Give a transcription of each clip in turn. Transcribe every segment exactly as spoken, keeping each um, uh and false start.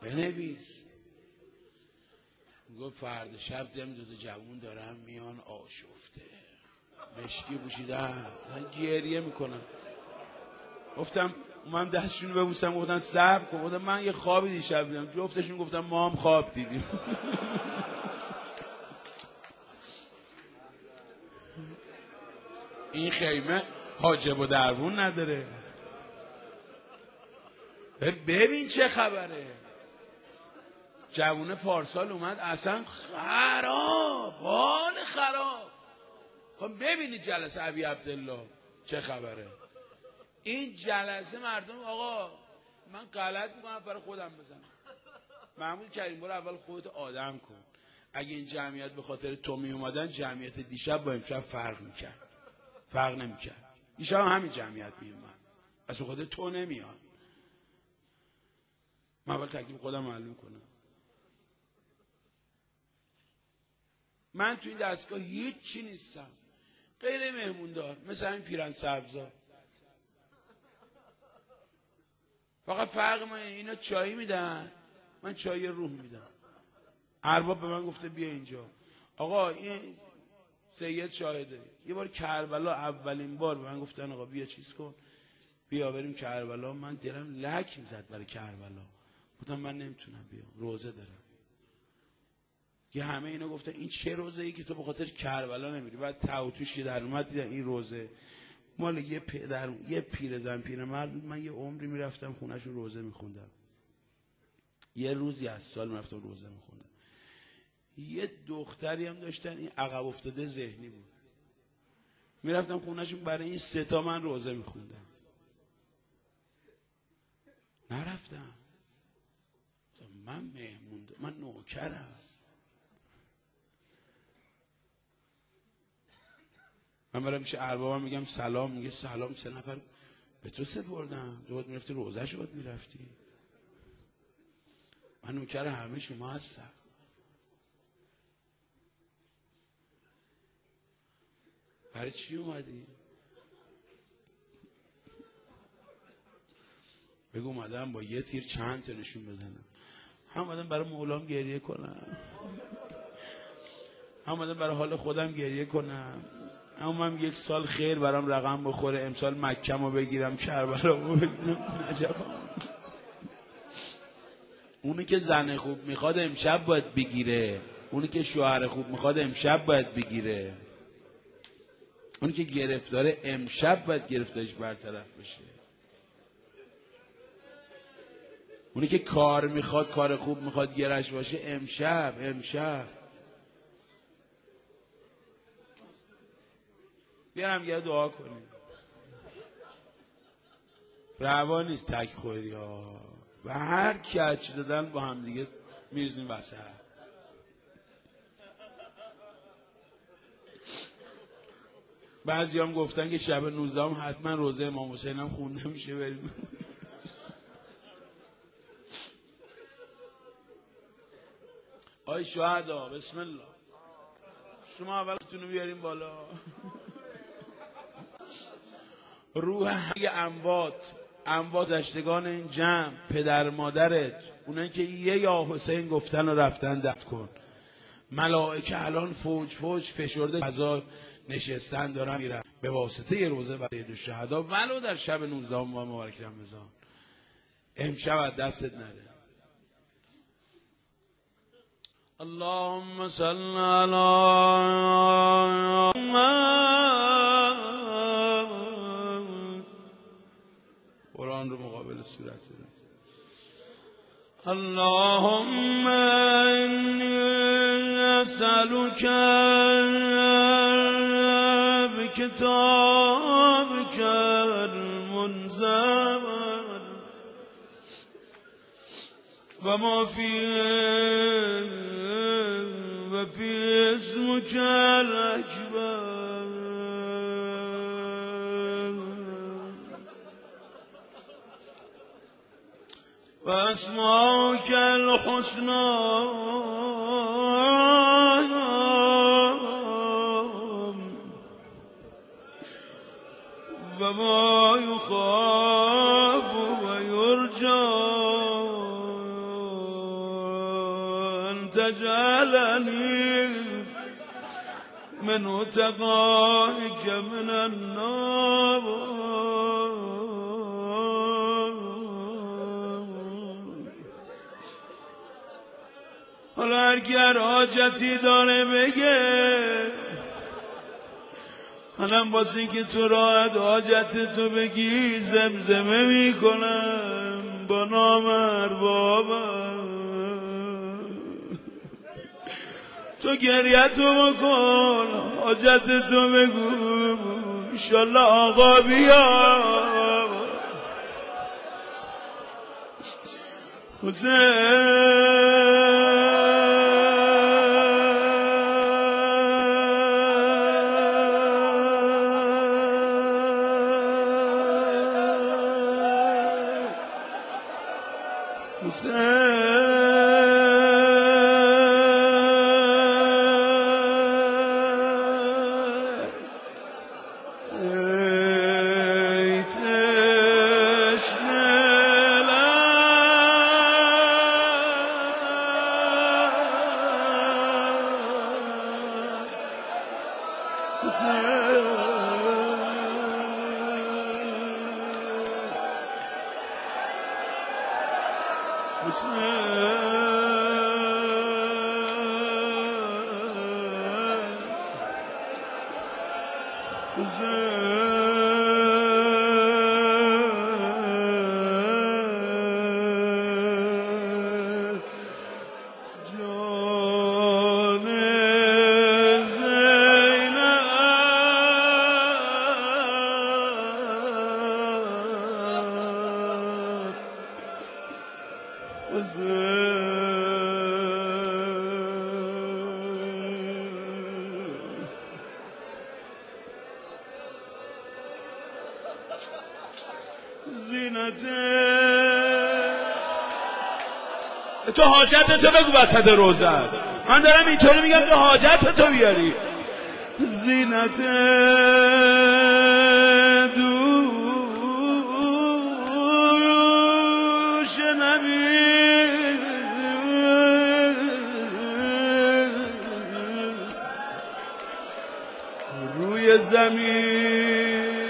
بنویس. گفت فردا شب دیدم دو تا جوون دارن میان آشفته مشکی پوشیدن من گریه میکنم. گفتم من دستشون ببوسم، گفتن صبر کن. گفتم من یه خوابی دیشب دیدم. جفتشون گفتم ما هم خواب دیدیم. این خیمه حاجب و دربون نداره. ببین چه خبره. جوونه پارسال اومد اصلا خراب، حال خراب. خب ببینید جلسه ابی عبدالله چه خبره. این جلسه مردم آقا من غلط میکنم برای خودم بزنم. محمود کریم برو اول خودت آدم کن. اگه این جمعیت به خاطر تو می اومدن جمعیت دیشب با امشب فرق میکرد، فرق نمیکرد. دیشب هم همین جمعیت می اومد، از خاطر تو نمیاد. من اول تکلیف خودم معلوم کنم. من تو این دستگاه هیچ چی نیستم غیر مهموندار، مثل همین پیرن سبزا. فقط فرق ما اینا چای میدن، من چای روح میدم. ارباب به من گفته بیا اینجا. آقا این سید شاهده، یه بار کربلا اولین بار به من گفتن آقا بیا چیز کن، بیا بریم کربلا. من دلم لک میزد برای کربلا. گفتم من نمیتونم بیام، روزه دارم. یه همه اینا گفتن این چه روزه ای که تو به خاطر کربلا نمیری؟ بعد تاوتوش که در اومد دیدن این روزه مال یه پدر یه پیرزن پیرمرد. من یه عمری میرفتم خونه‌ش رو روزه میخوندم. یه روزی از سال میرفتم روزه میخوندم. یه دختری هم داشتن این عقب افتاده ذهنی بود، میرفتم خونه‌شون برای این سه تا من روزه میخوندم. نرفتم. من مهمون، من نوکرم. من برای میشه اربابم میگم سلام، میگه سلام، سه نفر به تو سپردم، تو باید میرفتی روزه شو باید میرفتی. من نوکر همه شما هستم. برای چی اومدی؟ بگو اومدم با یه تیر چند تا نشون بزنم. هم اومدم برای مولام گریه کنم، هم اومدم برای حال خودم گریه کنم. اما من یک سال خیر برام رقم بخوره، امسال مکه‌مو بگیرم، کربلامو بگیرم، نجفم. اونی که زن خوب میخواد امشب باید بگیره، اونی که شوهر خوب میخواد امشب باید بگیره، اونی که گرفتاره امشب باید گرفتارش برطرف بشه. اونی که کار میخواد، کار خوب میخواد گرش باشه امشب امشب بیارم یه دعا کنیم. روا نیست تک خوری ها و هر کی هرچی دادن با هم دیگه میرزیم وسط. بعضی هم گفتن که شب نوزده هم حتما روزه امام حسین هم خونده میشه، بریم. آی شهدا بسم الله، شما اولتون رو بیاریم بالا. روح همه اموات، اموات دشتگان این جمع، پدر مادرت، اونایی که یه یا حسین گفتن و رفتن دفن کن. ملائکه الان فوج فوج فشرده فضا نشستن دارن میرن به واسطه یه روزه و سید الشهدا ولو در شب نوزده ماه مبارک رمضان. امشب از دستت نده. اللهم صل علی محمد. قرآن رو مقابل سورت اللهم انی اسألک بکتابک المنزل و ما فیه و فی اسمک الاکبر و اسماک الحسنی و ما یخاف و یرجا تجعلني من تقائك من النار. حالا اگر حاجتی داره بگه، منم واسه اینکه تو راحت حاجت تو بگی زمزمه میکنم با نام اربابم. تو گریه تو بکن، حاجت تو بگو، انشالله آقا بیا. حسین تو حاجت تو بگو وسط روزن، من دارم اینطوری میگم تو حاجت تو بیاری. زینت دوش نبی روی زمین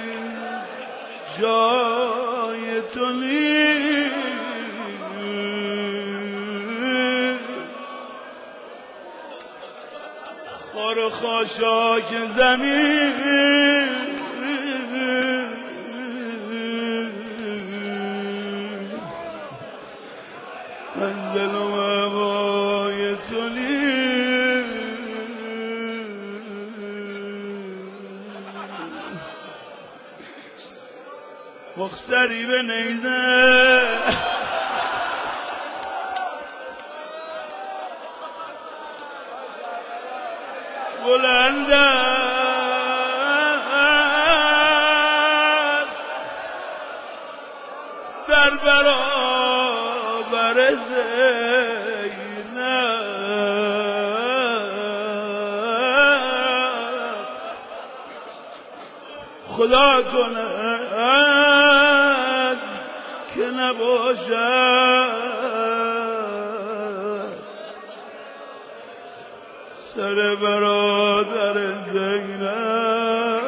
جای تو نیست. خار و خاشاک زمین منزل و هوای تو نیست. مخسری به نیزه بلند است در برابر زینب. خدا کند که نباشد سر برادر زینب.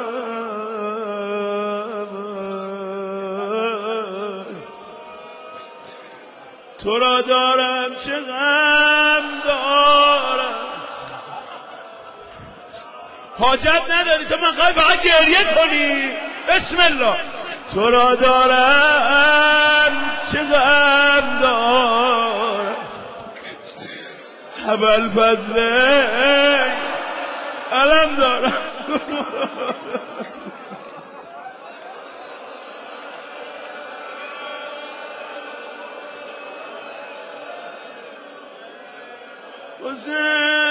تو را دارم چه غم دارم، حاجت نداری تو من خواهی فقط گریه کنی. بسم الله. تو را دارم چه غم دارم، ابوالفضل علم دارم. حسین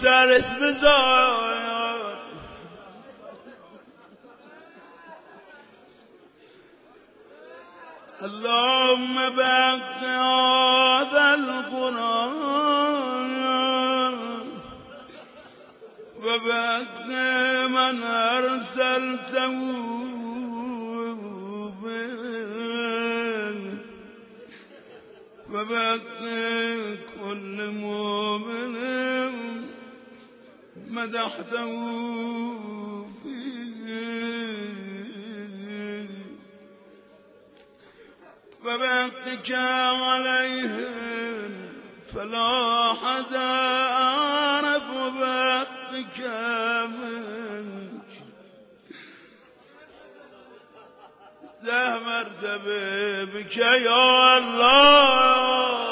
سرت بذار اللهم بق هذا القرآن وبق من أرسلته وبق كل مؤمن مدحته فيه وبقك عليهم فلا حد أعرف وبقك منك ده مرتبه بك يا الله